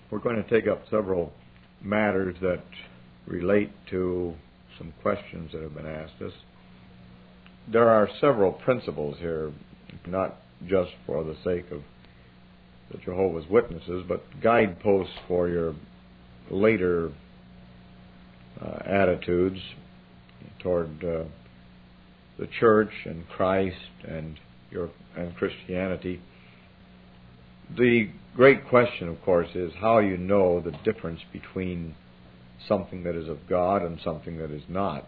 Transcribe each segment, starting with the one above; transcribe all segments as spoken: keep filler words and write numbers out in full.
We're going to take up several matters that relate to some questions that have been asked us. There are several principles here, not just for the sake of the Jehovah's Witnesses, but guideposts for your later uh, attitudes toward uh, the church and Christ and your and Christianity. The great question, of course, is how you know the difference between something that is of God and something that is not.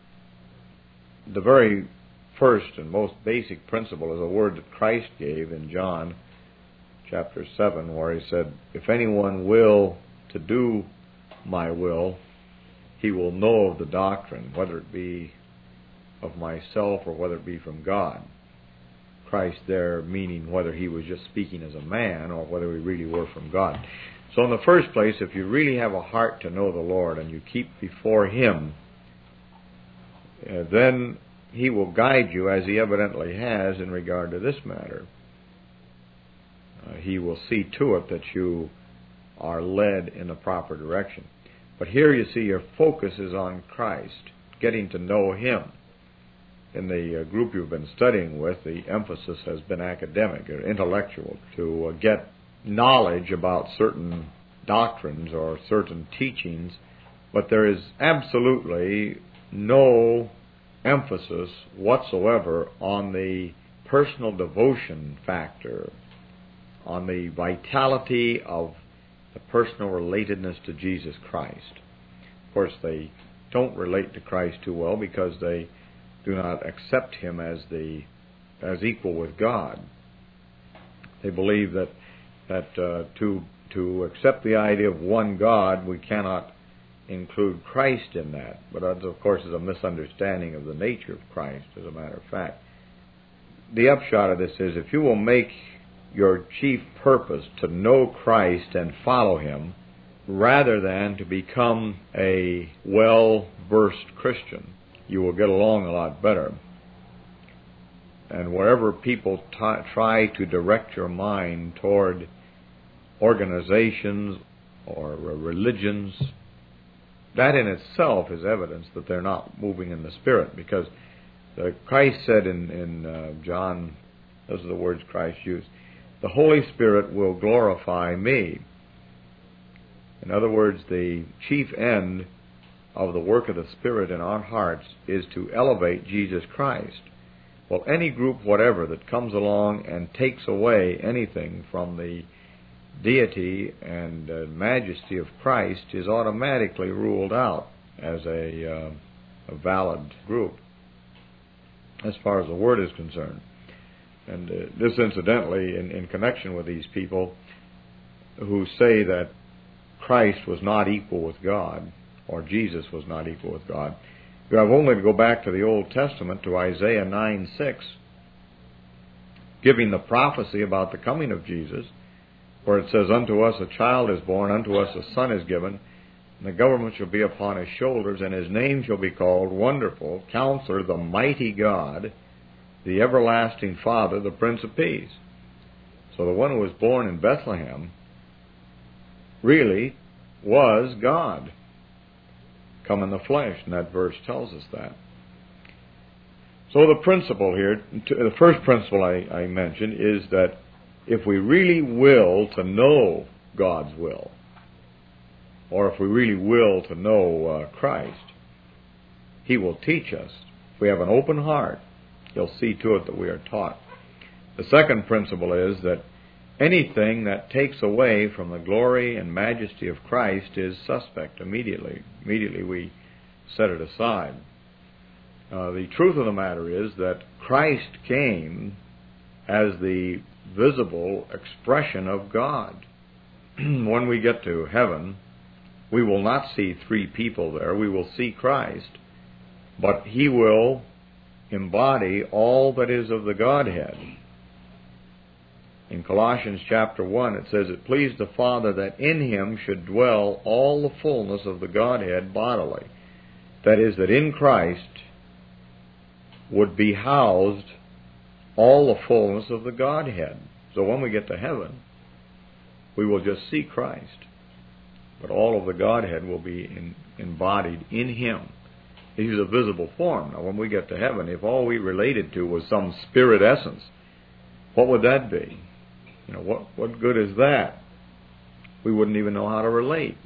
The very first and most basic principle is a word that Christ gave in John chapter seven, where he said, "If anyone will to do my will, he will know of the doctrine, whether it be of myself or whether it be from God." Christ there meaning whether he was just speaking as a man or whether he really were from God. So in the first place, if you really have a heart to know the Lord and you keep before him, uh, then he will guide you, as he evidently has in regard to this matter. Uh, he will see to it that you are led in the proper direction. But here you see your focus is on Christ, getting to know him. In the uh, group you've been studying with, the emphasis has been academic or intellectual, to uh, get knowledge about certain doctrines or certain teachings, but there is absolutely no emphasis whatsoever on the personal devotion factor, on the vitality of the personal relatedness to Jesus Christ. Of course, they don't relate to Christ too well because they do not accept him as the as equal with God. They believe that that uh, to to accept the idea of one God, we cannot include Christ in that. But that, of course, is a misunderstanding of the nature of Christ, as a matter of fact. The upshot of this is, if you will make your chief purpose to know Christ and follow him, rather than to become a well-versed Christian, you will get along a lot better. And wherever people t- try to direct your mind toward organizations or religions, that in itself is evidence that they're not moving in the Spirit, because uh, Christ said in, in uh, John, those are the words Christ used, "The Holy Spirit will glorify me." In other words, the chief end of the work of the Spirit in our hearts is to elevate Jesus Christ. Well, any group whatever that comes along and takes away anything from the deity and uh, majesty of Christ is automatically ruled out as a, uh, a valid group, as far as the Word is concerned. And uh, this, incidentally, in, in connection with these people who say that Christ was not equal with God, or Jesus was not equal with God, you have only to go back to the Old Testament, to Isaiah nine six, giving the prophecy about the coming of Jesus, where it says, "Unto us a child is born, unto us a son is given, and the government shall be upon his shoulders, and his name shall be called Wonderful, Counselor, the Mighty God, the Everlasting Father, the Prince of Peace." So the one who was born in Bethlehem really was God come in the flesh, and that verse tells us that. So the principle here, the first principle I, I mentioned, is that if we really will to know God's will, or if we really will to know uh, Christ, he will teach us. If we have an open heart, he'll see to it that we are taught. The second principle is that anything that takes away from the glory and majesty of Christ is suspect immediately. Immediately we set it aside. Uh, the truth of the matter is that Christ came as the visible expression of God. When we get to heaven, we will not see three people there. We will see Christ, but he will embody all that is of the Godhead. In Colossians chapter one, it says, "It pleased the Father that in him should dwell all the fullness of the Godhead bodily." That is, that in Christ would be housed all the fullness of the Godhead. So when we get to heaven, we will just see Christ. but all of the Godhead will be in, embodied in Him. He's a visible form. Now, when we get to heaven, if all we related to was some spirit essence, what would that be? You know, what what good is that? We wouldn't even know how to relate.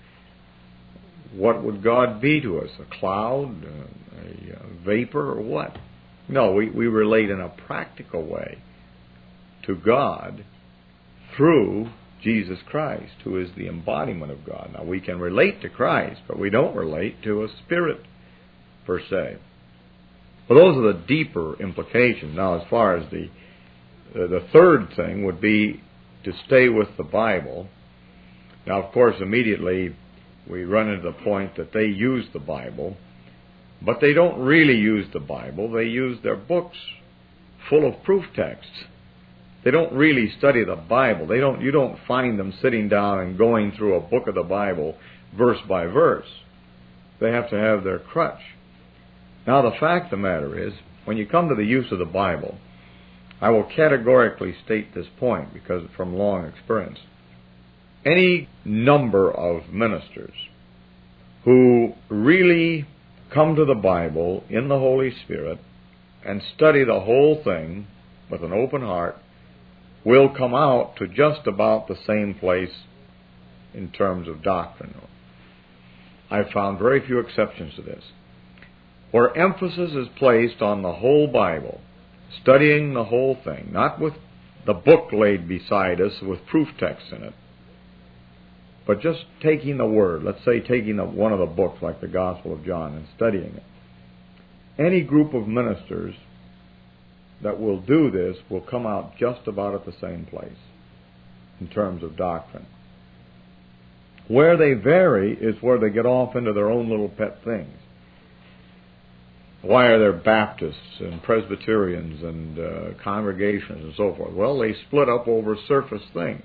What would God be to us? A cloud, a, a vapor, or what? No, we, we relate in a practical way to God through Jesus Christ, who is the embodiment of God. Now, we can relate to Christ, but we don't relate to a spirit per se. Well, those are the deeper implications. Now, as far as the uh, the third thing would be to stay with the Bible. Now, of course, immediately we run into the point that they use the Bible, but they don't really use the Bible. They use their books full of proof texts. They don't really study the Bible. They don't. You don't find them sitting down and going through a book of the Bible verse by verse. They have to have their crutch. Now, the fact of the matter is, when you come to the use of the Bible, I will categorically state this point because from long experience. Any number of ministers who really come to the Bible in the Holy Spirit and study the whole thing with an open heart will come out to just about the same place in terms of doctrine. I've found very few exceptions to this. Where emphasis is placed on the whole Bible, studying the whole thing, not with the book laid beside us with proof texts in it, but just taking the Word, let's say taking the, one of the books like the Gospel of John and studying it. Any group of ministers that will do this will come out just about at the same place in terms of doctrine. Where they vary is where they get off into their own little pet things. Why are there Baptists and Presbyterians and uh, congregations and so forth? Well, they split up over surface things,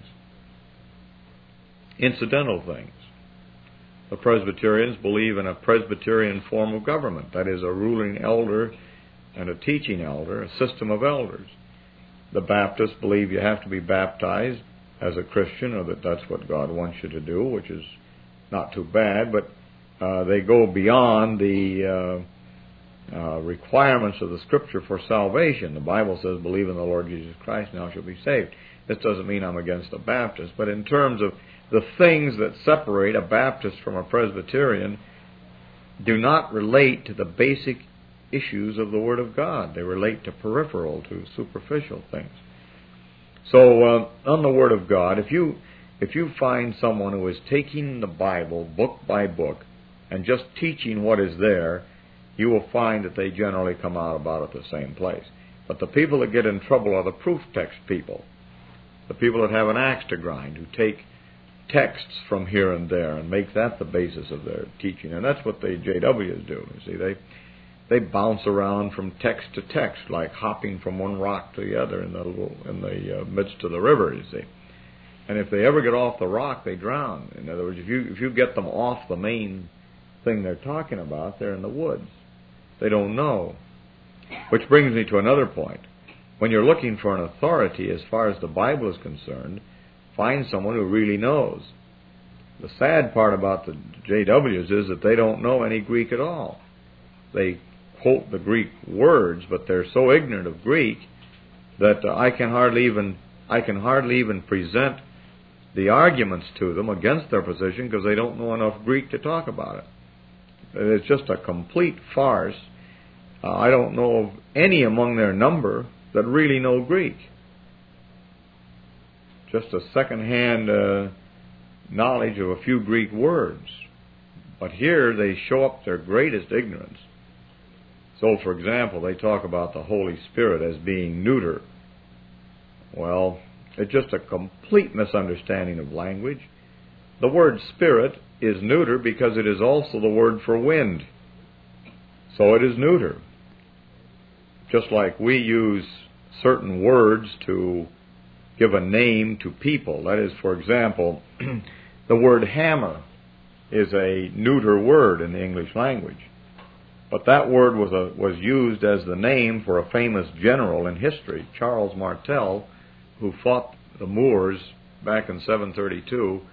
incidental things. The Presbyterians believe in a Presbyterian form of government, that is, a ruling elder and a teaching elder, a system of elders. The Baptists believe you have to be baptized as a Christian, or that that's what God wants you to do, which is not too bad, but uh, they go beyond the uh, uh, requirements of the Scripture for salvation. The Bible says, believe in the Lord Jesus Christ, and thou shalt be saved. This doesn't mean I'm against a Baptist, but in terms of the things that separate a Baptist from a Presbyterian do not relate to the basic issues of the Word of God. They relate to peripheral, to superficial things. So, uh, on the Word of God, if you if you find someone who is taking the Bible book by book and just teaching what is there, you will find that they generally come out about at the same place. But the people that get in trouble are the proof text people, the people that have an axe to grind, who take texts from here and there and make that the basis of their teaching. And that's what the J Ws do. You see, they they bounce around from text to text, like hopping from one rock to the other in the little, in the uh, midst of the river. You see, and if they ever get off the rock, they drown. In other words, if you if you get them off the main thing they're talking about, they're in the woods. They don't know. Which brings me to another point. When you're looking for an authority as far as the Bible is concerned, find someone who really knows. The sad part about the J Ws is that they don't know any Greek at all. They quote the Greek words, but they're so ignorant of Greek that uh, I can hardly even I can hardly even present the arguments to them against their position because they don't know enough Greek to talk about it. It's just a complete farce. Uh, I don't know of any among their number that really know Greek. Just a second-hand uh, knowledge of a few Greek words. But here they show up their greatest ignorance. So, for example, they talk about the Holy Spirit as being neuter. Well, it's just a complete misunderstanding of language. The word spirit is neuter because it is also the word for wind. So it is neuter. Just like we use certain words to give a name to people. That is, for example, the word hammer is a neuter word in the English language. But that word was a, was used as the name for a famous general in history, Charles Martel, who fought the Moors back in seven thirty-two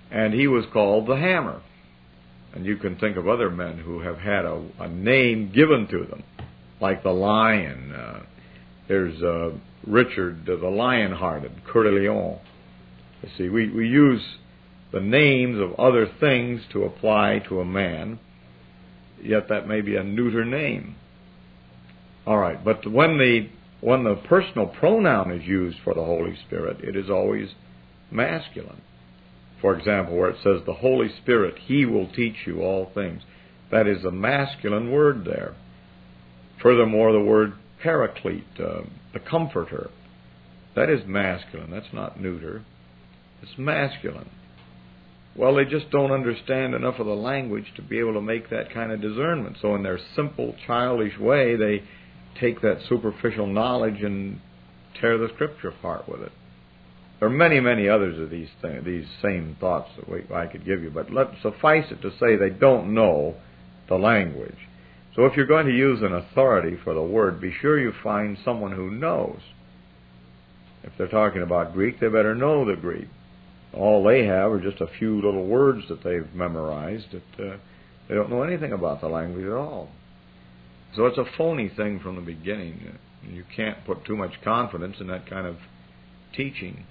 and he was called the Hammer. And you can think of other men who have had a, a name given to them, like the Lion. Uh, there's uh, Richard uh, the Lion-Hearted, Coeur de Lion. You see, we, we use the names of other things to apply to a man, yet that may be a neuter name. All right, but when the when the personal pronoun is used for the Holy Spirit, it is always masculine. For example, where it says, the Holy Spirit, He will teach you all things. That is a masculine word there. Furthermore, the word paraclete, uh, the comforter, that is masculine. That's not neuter. It's masculine. Well, they just don't understand enough of the language to be able to make that kind of discernment. So in their simple, childish way, they take that superficial knowledge and tear the Scripture apart with it. There are many, many others of these things, these same thoughts that we, I could give you, but let suffice it to say they don't know the language. So if you're going to use an authority for the word, be sure you find someone who knows. If they're talking about Greek, they better know the Greek. All they have are just a few little words that they've memorized. That uh, they don't know anything about the language at all. So it's a phony thing from the beginning. You can't put too much confidence in that kind of teaching.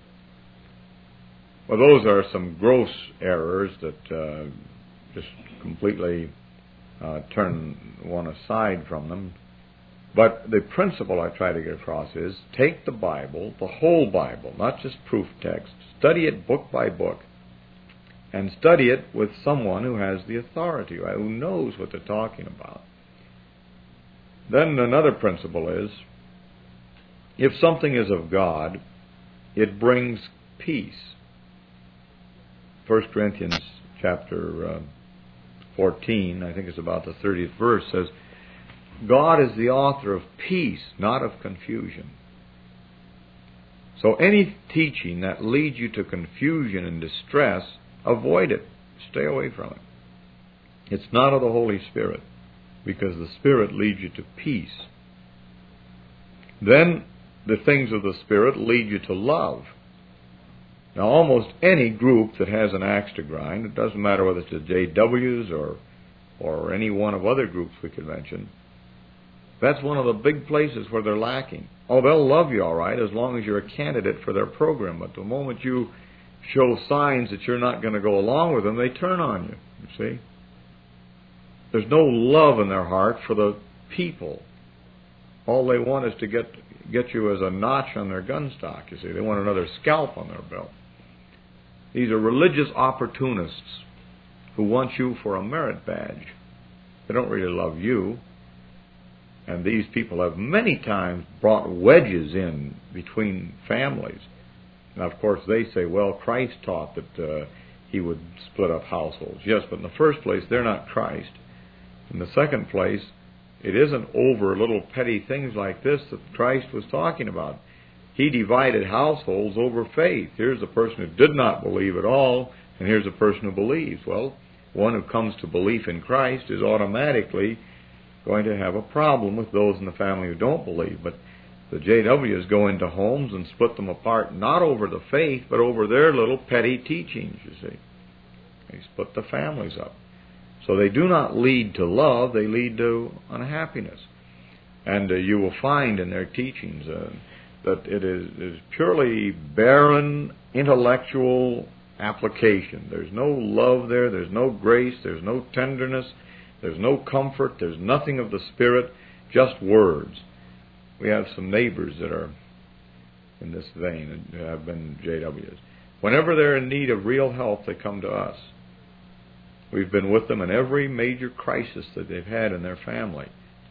Well, those are some gross errors that uh, just completely uh, turn one aside from them. But the principle I try to get across is take the Bible, the whole Bible, not just proof text, study it book by book, and study it with someone who has the authority, right, who knows what they're talking about. Then another principle is, if something is of God, it brings peace. First Corinthians chapter uh, fourteen, I think it's about the thirtieth verse, says, God is the author of peace, not of confusion. So any teaching that leads you to confusion and distress, avoid it. Stay away from it. It's not of the Holy Spirit, because the Spirit leads you to peace. Then the things of the Spirit lead you to love. Now, almost any group that has an axe to grind, it doesn't matter whether it's the J Ws or or any one of other groups we could mention, that's one of the big places where they're lacking. Oh, they'll love you all right as long as you're a candidate for their program, but the moment you show signs that you're not going to go along with them, they turn on you, you see. There's no love in their heart for the people. All they want is to get get you as a notch on their gun stock, you see. They want another scalp on their belt. These are religious opportunists who want you for a merit badge. They don't really love you. And these people have many times brought wedges in between families. Now, of course, they say, well, Christ taught that uh, he would split up households. Yes, but in the first place, they're not Christ. In the second place, it isn't over little petty things like this that Christ was talking about. He divided households over faith. Here's a person who did not believe at all, and here's a person who believes. Well, one who comes to belief in Christ is automatically going to have a problem with those in the family who don't believe. But the J Ws go into homes and split them apart, not over the faith, but over their little petty teachings, you see. They split the families up. So they do not lead to love, they lead to unhappiness. And uh, you will find in their teachings uh, that it is, is purely barren intellectual application. There's no love there, there's no grace, there's no tenderness, there's no comfort, there's nothing of the Spirit, just words. We have some neighbors that are in this vein and have been J Ws. Whenever they're in need of real help, they come to us. We've been with them in every major crisis that they've had in their family.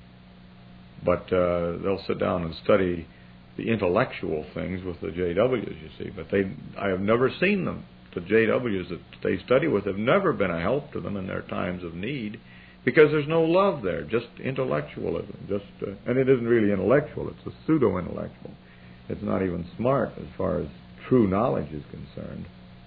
But uh, they'll sit down and study the intellectual things with the J Ws, you see. But they, I have never seen them. The J Ws that they study with have never been a help to them in their times of need, because there's no love there, just intellectualism. Just, uh, and it isn't really intellectual, it's a pseudo-intellectual. It's not even smart as far as true knowledge is concerned.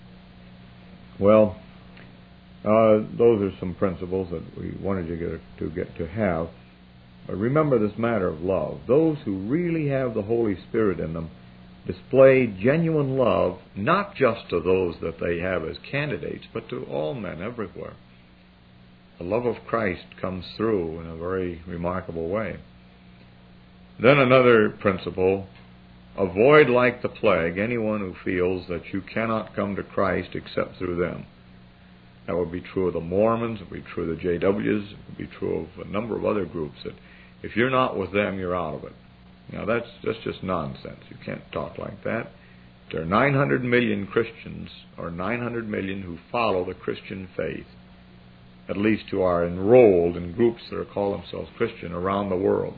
Well, uh, those are some principles that we wanted you to get to, get to have. But remember this matter of love. Those who really have the Holy Spirit in them display genuine love, not just to those that they have as candidates, but to all men everywhere. The love of Christ comes through in a very remarkable way. Then another principle, avoid like the plague anyone who feels that you cannot come to Christ except through them. That would be true of the Mormons, it would be true of the J Ws, it would be true of a number of other groups, that if you're not with them, you're out of it. Now that's, that's just nonsense. You can't talk like that. There are nine hundred million Christians, or nine hundred million who follow the Christian faith, at least who are enrolled in groups that are call themselves Christian around the world.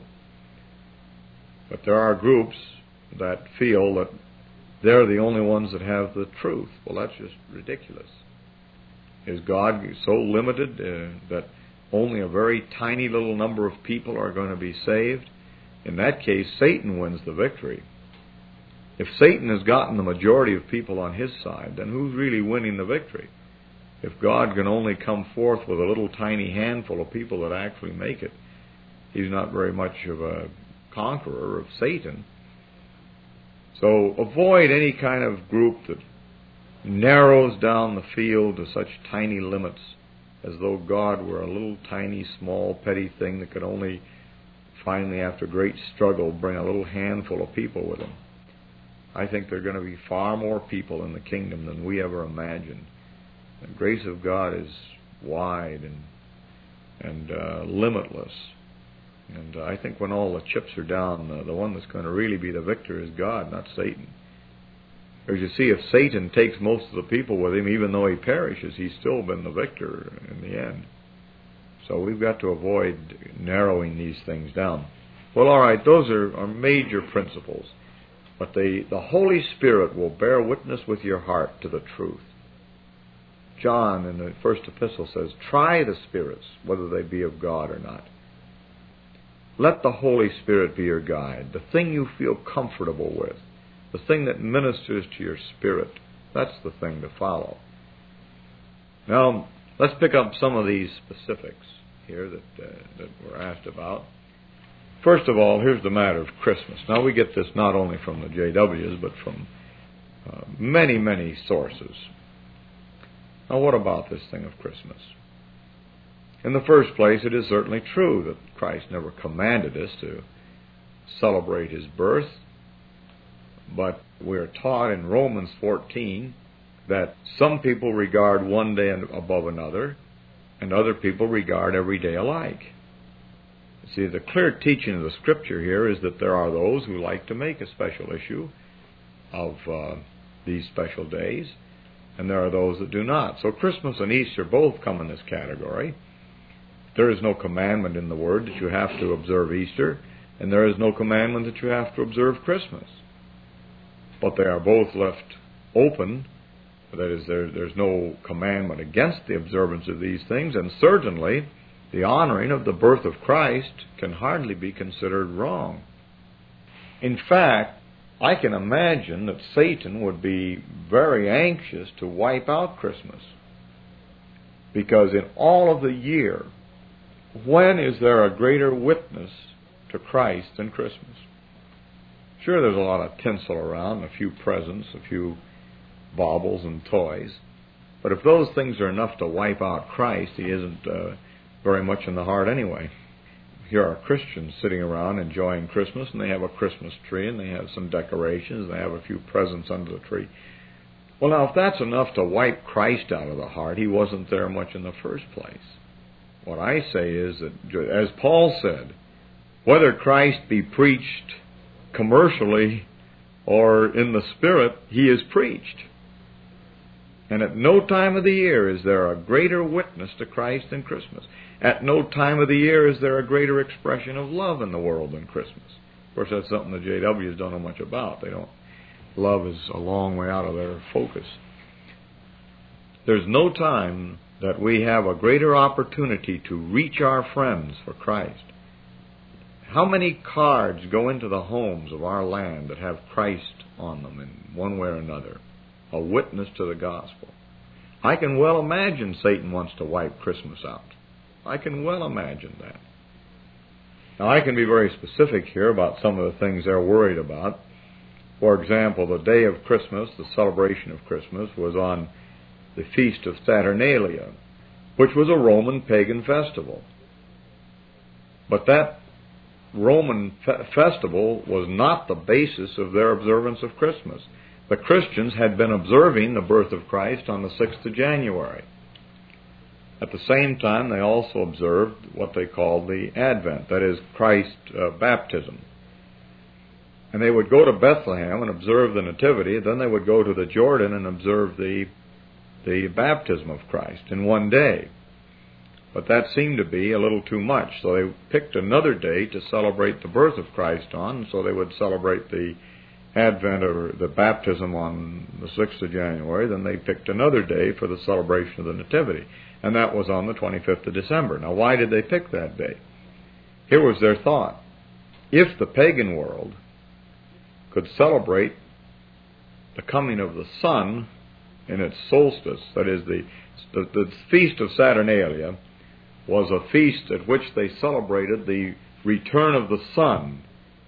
But there are groups that feel that they're the only ones that have the truth. Well, that's just ridiculous. Is God so limited uh, that only a very tiny little number of people are going to be saved? In that case, Satan wins the victory. If Satan has gotten the majority of people on his side, then who's really winning the victory? If God can only come forth with a little tiny handful of people that actually make it, he's not very much of a conqueror of Satan. So avoid any kind of group that narrows down the field to such tiny limits as though God were a little tiny, small, petty thing that could only finally, after great struggle, bring a little handful of people with him. I think there are going to be far more people in the kingdom than we ever imagined. The grace of God is wide and and uh, limitless. And uh, I think when all the chips are down, uh, the one that's going to really be the victor is God, not Satan. As you see, if Satan takes most of the people with him, even though he perishes, he's still been the victor in the end. So we've got to avoid narrowing these things down. Well, all right, those are, are major principles. But the, the Holy Spirit will bear witness with your heart to the truth. John in the first epistle says, try the spirits, whether they be of God or not. Let the Holy Spirit be your guide, the thing you feel comfortable with, the thing that ministers to your spirit. That's the thing to follow. Now, let's pick up some of these specifics here that, uh, that we're asked about. First of all, here's the matter of Christmas. Now, we get this not only from the J Ws, but from uh, many, many sources. Now, what about this thing of Christmas? In the first place, it is certainly true that Christ never commanded us to celebrate his birth, but we're taught in Romans fourteen that some people regard one day above another, and other people regard every day alike. See, the clear teaching of the Scripture here is that there are those who like to make a special issue of uh, these special days, and there are those that do not. So Christmas and Easter both come in this category. There is no commandment in the Word that you have to observe Easter, and there is no commandment that you have to observe Christmas. But they are both left open. That is, there, there's no commandment against the observance of these things, and certainly the honoring of the birth of Christ can hardly be considered wrong. In fact, I can imagine that Satan would be very anxious to wipe out Christmas, because in all of the year, when is there a greater witness to Christ than Christmas? Sure, there's a lot of tinsel around, a few presents, a few baubles and toys. But if those things are enough to wipe out Christ, he isn't uh, very much in the heart anyway. Here are Christians sitting around enjoying Christmas, and they have a Christmas tree, and they have some decorations, and they have a few presents under the tree. Well, now, if that's enough to wipe Christ out of the heart, he wasn't there much in the first place. What I say is that, as Paul said, whether Christ be preached commercially or in the Spirit, he is preached. And at no time of the year is there a greater witness to Christ than Christmas. At no time of the year is there a greater expression of love in the world than Christmas. Of course, that's something the J Ws don't know much about. They don't. Love is a long way out of their focus. There's no time that we have a greater opportunity to reach our friends for Christ. How many cards go into the homes of our land that have Christ on them in one way or another? A witness to the gospel. I can well imagine Satan wants to wipe Christmas out. I can well imagine that. Now, I can be very specific here about some of the things they're worried about. For example, the day of Christmas, the celebration of Christmas, was on the Feast of Saturnalia, which was a Roman pagan festival. But that Roman fe- festival was not the basis of their observance of Christmas. The Christians had been observing the birth of Christ on the sixth of January. At the same time, they also observed what they called the Advent, that is, Christ's uh, baptism. And they would go to Bethlehem and observe the Nativity, then they would go to the Jordan and observe the, the baptism of Christ in one day. But that seemed to be a little too much, so they picked another day to celebrate the birth of Christ on, so they would celebrate the Advent or the baptism on the sixth of January, then they picked another day for the celebration of the Nativity, and that was on the twenty-fifth of December. Now, why did they pick that day? Here was their thought. If the pagan world could celebrate the coming of the sun in its solstice, that is, the, the, the Feast of Saturnalia was a feast at which they celebrated the return of the sun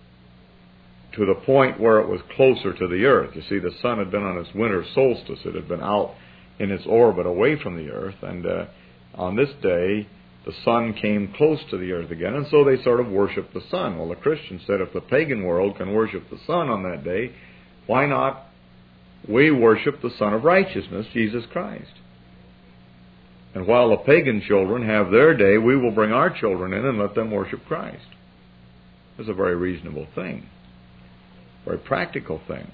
to the point where it was closer to the earth. You see, the sun had been on its winter solstice. It had been out in its orbit away from the earth, and uh, on this day, the sun came close to the earth again, and so they sort of worshiped the sun. Well, the Christians said, if the pagan world can worship the sun on that day, why not we worship the Son of Righteousness, Jesus Christ? And while the pagan children have their day, we will bring our children in and let them worship Christ. It's a very reasonable thing. Very practical thing.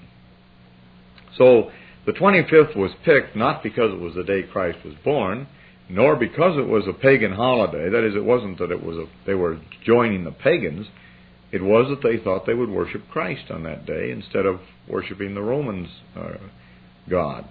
So the twenty-fifth was picked not because it was the day Christ was born, nor because it was a pagan holiday. That is, it wasn't that it was a, they were joining the pagans. It was that they thought they would worship Christ on that day instead of worshiping the Romans' uh, God.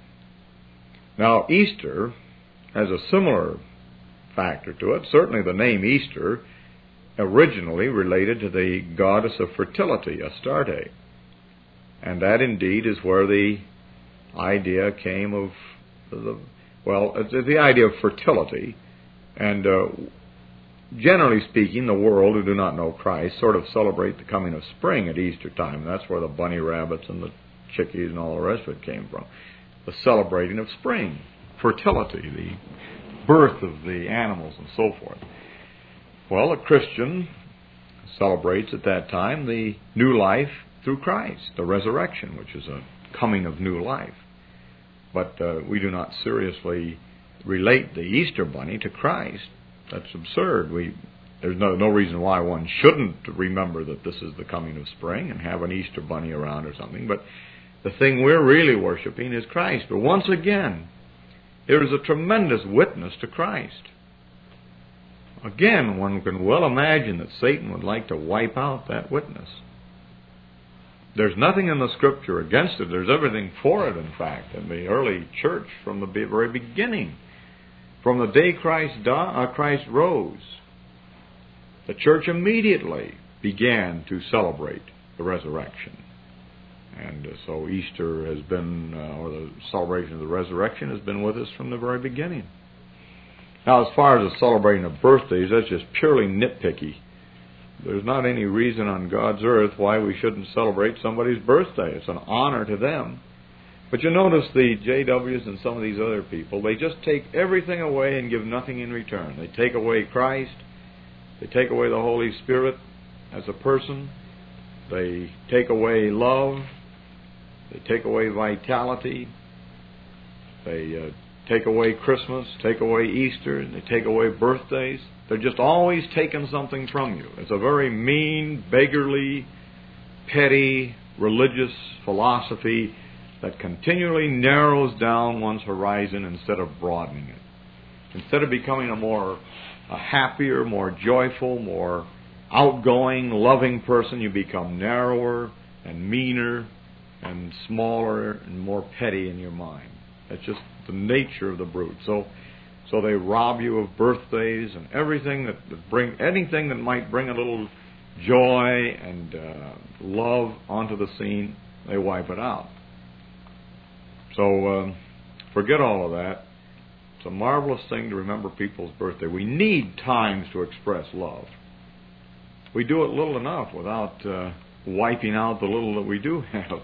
Now, Easter has a similar factor to it. Certainly the name Easter originally related to the goddess of fertility, Astarte. And that indeed is where the idea came of, the, well, the idea of fertility. And uh, generally speaking, the world who do not know Christ sort of celebrate the coming of spring at Easter time. That's where the bunny rabbits and the chickies and all the rest of it came from. The celebrating of spring, fertility, the birth of the animals and so forth. Well, a Christian celebrates at that time the new life through Christ, the resurrection, which is a coming of new life. But uh, we do not seriously relate the Easter bunny to Christ. That's absurd. We, there's no, no reason why one shouldn't remember that this is the coming of spring and have an Easter bunny around or something. But the thing we're really worshiping is Christ. But once again, there is a tremendous witness to Christ. Again, one can well imagine that Satan would like to wipe out that witness. There's nothing in the Scripture against it. There's everything for it, in fact, in the early church from the very beginning. From the day Christ, died, uh, Christ rose, the church immediately began to celebrate the resurrection. And uh, so Easter has been, uh, or the celebration of the resurrection has been with us from the very beginning. Now, as far as the celebrating of birthdays, that's just purely nitpicky. There's not any reason on God's earth why we shouldn't celebrate somebody's birthday. It's an honor to them. But you notice the J Ws and some of these other people, they just take everything away and give nothing in return. They take away Christ. They take away the Holy Spirit as a person. They take away love. They take away vitality. They uh, take away Christmas, take away Easter, and they take away birthdays. They're just always taking something from you. It's a very mean, beggarly, petty, religious philosophy that continually narrows down one's horizon instead of broadening it. Instead of becoming a more a happier, more joyful, more outgoing, loving person, you become narrower and meaner and smaller and more petty in your mind. That's just the nature of the brute. So, so they rob you of birthdays and everything that, that bring anything that might bring a little joy and uh, love onto the scene. They wipe it out. So uh, forget all of that. It's a marvelous thing to remember people's birthday. We need times to express love. We do it little enough without uh, wiping out the little that we do have.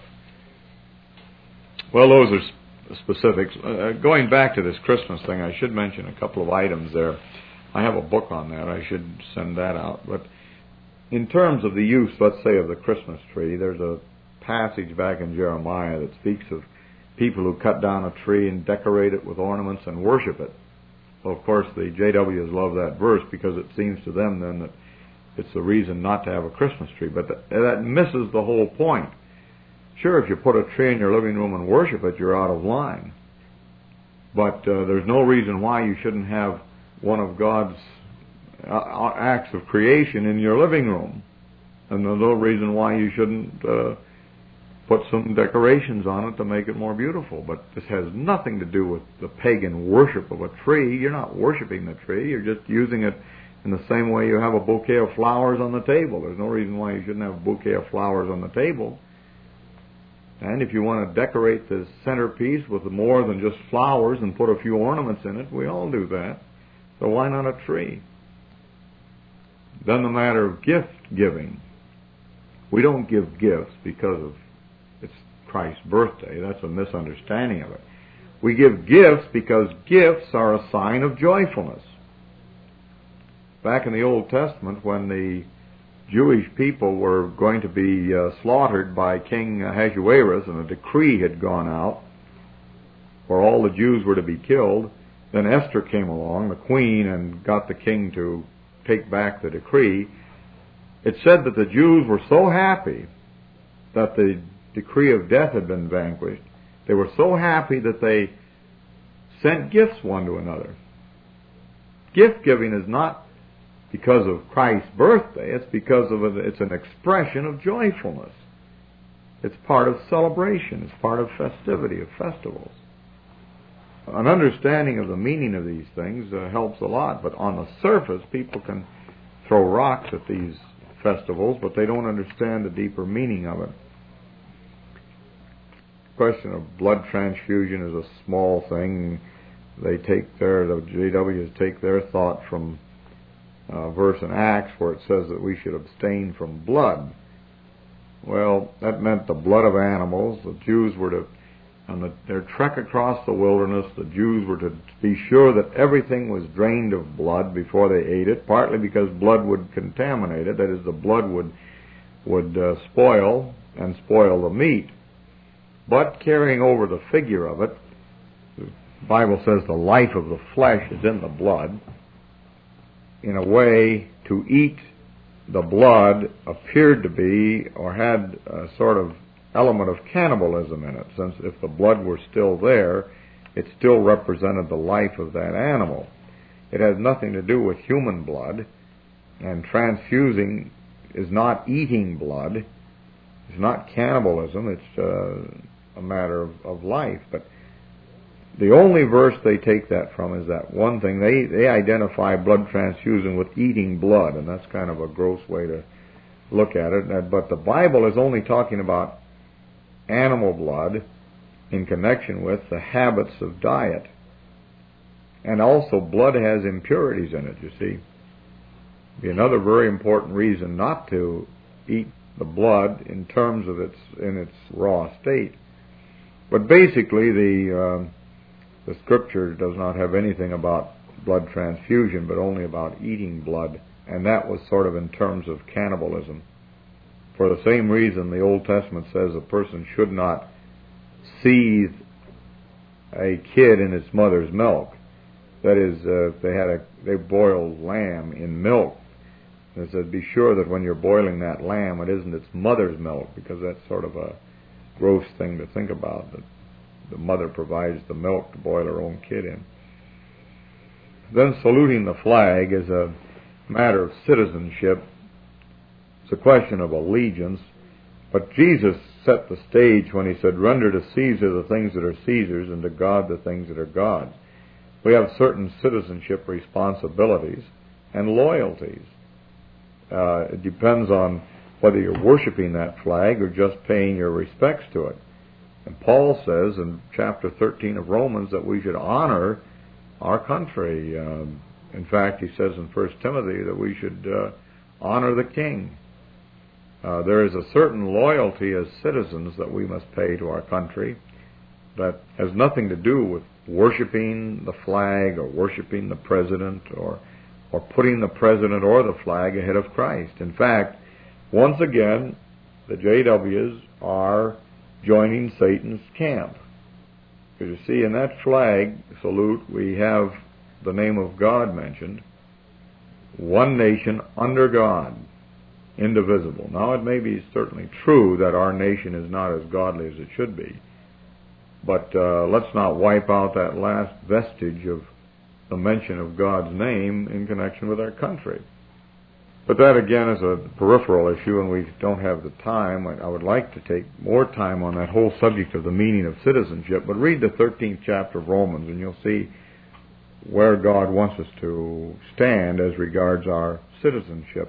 Well, those are sp- specifics. Uh, going back to this Christmas thing, I should mention a couple of items there. I have a book on that. I should send that out. But in terms of the use, let's say, of the Christmas tree, there's a passage back in Jeremiah that speaks of people who cut down a tree and decorate it with ornaments and worship it. Well, of course, the J Ws love that verse because it seems to them then that it's the reason not to have a Christmas tree. But that, that misses the whole point. Sure, if you put a tree in your living room and worship it, you're out of line. But uh, there's no reason why you shouldn't have one of God's uh, acts of creation in your living room. And there's no reason why you shouldn't uh, put some decorations on it to make it more beautiful. But this has nothing to do with the pagan worship of a tree. You're not worshiping the tree. You're just using it in the same way you have a bouquet of flowers on the table. There's no reason why you shouldn't have a bouquet of flowers on the table. And if you want to decorate the centerpiece with more than just flowers and put a few ornaments in it, we all do that. So why not a tree? Then the matter of gift giving. We don't give gifts because of it's Christ's birthday. That's a misunderstanding of it. We give gifts because gifts are a sign of joyfulness. Back in the Old Testament, when the Jewish people were going to be uh, slaughtered by King Ahasuerus, and a decree had gone out where all the Jews were to be killed, then Esther came along, the queen, and got the king to take back the decree. It said that the Jews were so happy that the decree of death had been vanquished. They were so happy that they sent gifts one to another. Gift giving is not because of Christ's birthday. It's because of a, it's an expression of joyfulness. It's part of celebration. It's part of festivity, of festivals. An understanding of the meaning of these things uh, helps a lot, but on the surface, people can throw rocks at these festivals, but they don't understand the deeper meaning of it. The question of blood transfusion is a small thing. They take their, the J Ws take their thought from Uh, verse in Acts where it says that we should abstain from blood. Well, that meant the blood of animals. The Jews were to, on the, their trek across the wilderness, the Jews were to be sure that everything was drained of blood before they ate it, partly because blood would contaminate it. That is, the blood would, would uh, spoil and spoil the meat. But carrying over the figure of it, the Bible says the life of the flesh is in the blood. In a way, to eat the blood appeared to be or had a sort of element of cannibalism in it, since if the blood were still there, it still represented the life of that animal. It has nothing to do with human blood, and transfusing is not eating blood. It's not cannibalism. It's uh, a matter of, of life. But the only verse they take that from is that one thing. They, they identify blood transfusion with eating blood, and that's kind of a gross way to look at it. But the Bible is only talking about animal blood in connection with the habits of diet. And also blood has impurities in it, you see. Be another very important reason not to eat the blood in terms of its in its raw state. But basically the... Uh, The Scripture does not have anything about blood transfusion, but only about eating blood, and that was sort of in terms of cannibalism. For the same reason, the Old Testament says a person should not seethe a kid in its mother's milk. That is, uh, if they had a they boiled lamb in milk, it said, be sure that when you're boiling that lamb, it isn't its mother's milk, because that's sort of a gross thing to think about. That the mother provides the milk to boil her own kid in. Then saluting the flag is a matter of citizenship. It's a question of allegiance. But Jesus set the stage when he said, render to Caesar the things that are Caesar's and to God the things that are God's. We have certain citizenship responsibilities and loyalties. Uh, it depends on whether you're worshiping that flag or just paying your respects to it. And Paul says in chapter thirteen of Romans that we should honor our country. Um, in fact, he says in First Timothy that we should uh, honor the king. Uh, there is a certain loyalty as citizens that we must pay to our country that has nothing to do with worshiping the flag or worshiping the president or or putting the president or the flag ahead of Christ. In fact, once again, the J Ws are joining Satan's camp. Because you see, in that flag salute, we have the name of God mentioned. One nation under God, indivisible. Now, it may be certainly true that our nation is not as godly as it should be, but uh, let's not wipe out that last vestige of the mention of God's name in connection with our country. But that, again, is a peripheral issue, and we don't have the time. I would like to take more time on that whole subject of the meaning of citizenship, but read the thirteenth chapter of Romans, and you'll see where God wants us to stand as regards our citizenship.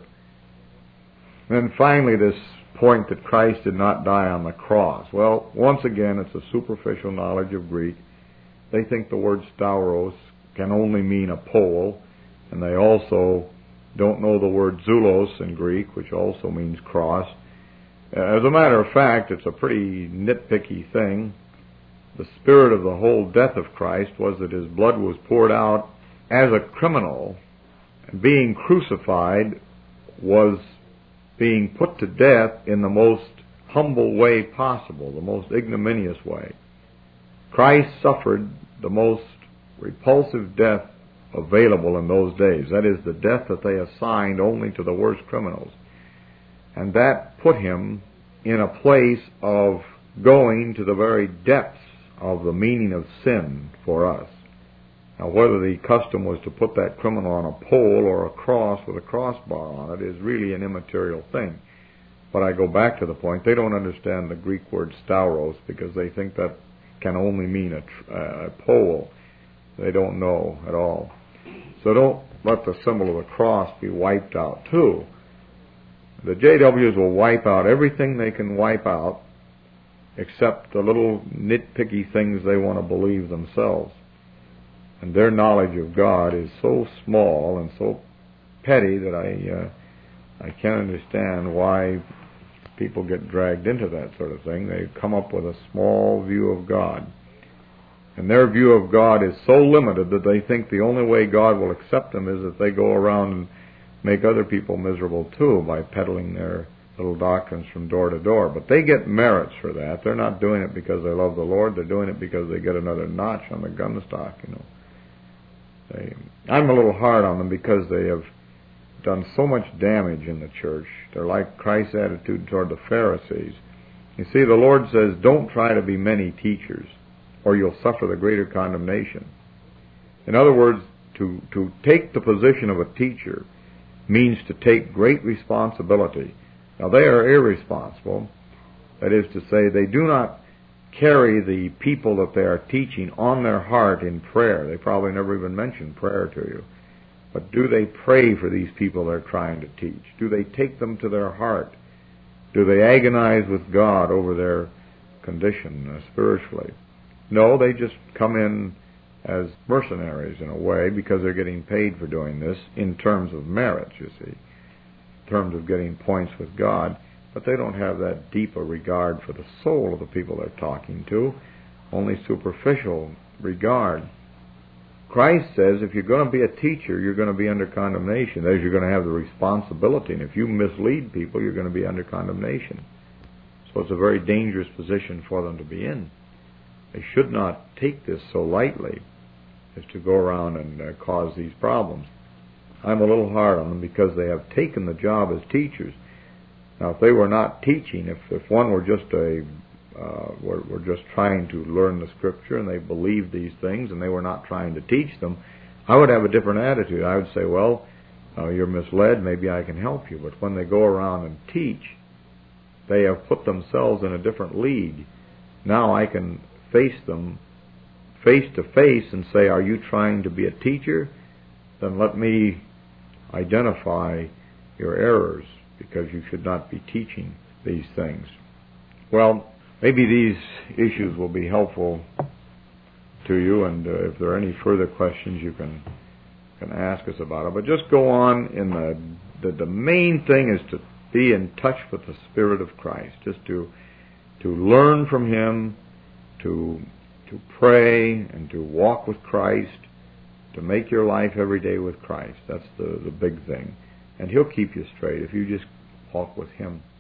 And then finally, this point that Christ did not die on the cross. Well, once again, it's a superficial knowledge of Greek. They think the word stauros can only mean a pole, and they also don't know the word zoulos in Greek, which also means cross. As a matter of fact, it's a pretty nitpicky thing. The spirit of the whole death of Christ was that his blood was poured out as a criminal, and being crucified was being put to death in the most humble way possible, the most ignominious way. Christ suffered the most repulsive death available in those days. That is, the death that they assigned only to the worst criminals. And that put him in a place of going to the very depths of the meaning of sin for us. Now, whether the custom was to put that criminal on a pole or a cross with a crossbar on it is really an immaterial thing. But I go back to the point, they don't understand the Greek word stauros because they think that can only mean a, tr- a pole. They don't know at all. So don't let the symbol of the cross be wiped out too. The J Ws will wipe out everything they can wipe out except the little nitpicky things they want to believe themselves. And their knowledge of God is so small and so petty that I uh, I can't understand why people get dragged into that sort of thing. They come up with a small view of God. And their view of God is so limited that they think the only way God will accept them is if they go around and make other people miserable too by peddling their little doctrines from door to door. But they get merits for that. They're not doing it because they love the Lord. They're doing it because they get another notch on the gun stock, you know. They, I'm a little hard on them because they have done so much damage in the church. They're like Christ's attitude toward the Pharisees. You see, the Lord says, don't try to be many teachers, or you'll suffer the greater condemnation. In other words, to, to take the position of a teacher means to take great responsibility. Now, they are irresponsible. That is to say, they do not carry the people that they are teaching on their heart in prayer. They probably never even mention prayer to you. But do they pray for these people they're trying to teach? Do they take them to their heart? Do they agonize with God over their condition uh, spiritually? No, they just come in as mercenaries in a way because they're getting paid for doing this in terms of merit, you see, in terms of getting points with God. But they don't have that deeper regard for the soul of the people they're talking to, only superficial regard. Christ says if you're going to be a teacher, you're going to be under condemnation. That is, you're going to have the responsibility. And if you mislead people, you're going to be under condemnation. So it's a very dangerous position for them to be in. They should not take this so lightly as to go around and uh, cause these problems. I'm a little hard on them because they have taken the job as teachers. Now, if they were not teaching, if, if one were just a, uh, were, were just trying to learn the Scripture and they believed these things and they were not trying to teach them, I would have a different attitude. I would say, well, uh, you're misled, maybe I can help you. But when they go around and teach, they have put themselves in a different league. Now I can face them face to face and say, are you trying to be a teacher? Then let me identify your errors, because you should not be teaching these things. Well, maybe these issues will be helpful to you, and uh, if there are any further questions, you can can ask us about it. But just go on in the the, the main thing is to be in touch with the Spirit of Christ, just to to learn from Him, to to pray and to walk with Christ, to make your life every day with Christ. That's the, the big thing. And He'll keep you straight if you just walk with Him.